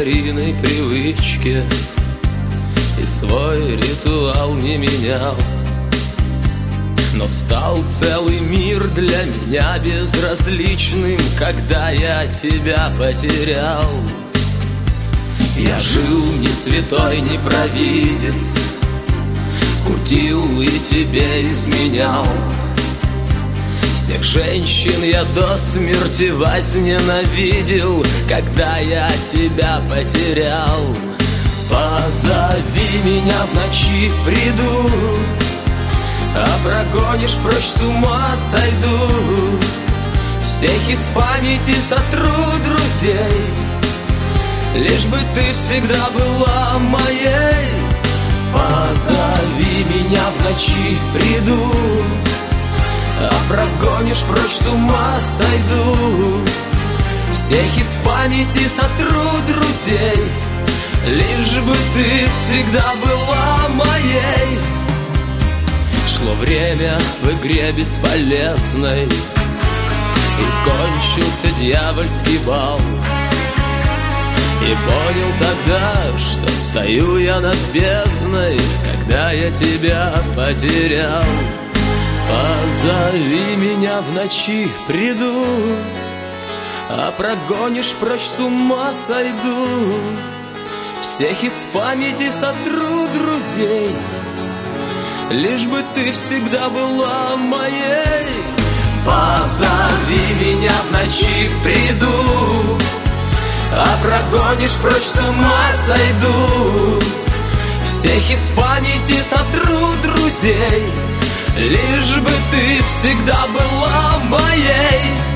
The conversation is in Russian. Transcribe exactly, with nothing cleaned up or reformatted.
старинной привычке и свой ритуал не менял. Но стал целый мир для меня безразличным, когда я тебя потерял. Я жил не святой, не провидец, кутил и тебе изменял. Всех женщин я до смерти возненавидел, когда я тебя потерял. Позови меня в ночи, приду, а прогонишь прочь, с ума сойду. Всех из памяти сотру друзей, лишь бы ты всегда была моей. Позови меня в ночи, приду, а прогонишь прочь, с ума сойду. Всех из памяти сотру друзей, лишь бы ты всегда была моей. Шло время в игре бесполезной, и кончился дьявольский бал. И понял тогда, что стою я над бездной, когда я тебя потерял. Позови меня в ночи, приду, а прогонишь прочь, с ума сойду. Всех из памяти сотру друзей, лишь бы ты всегда была моей. Позови меня в ночи, приду, а прогонишь прочь, с ума сойду. Всех из памяти сотру друзей, лишь бы ты всегда была моей.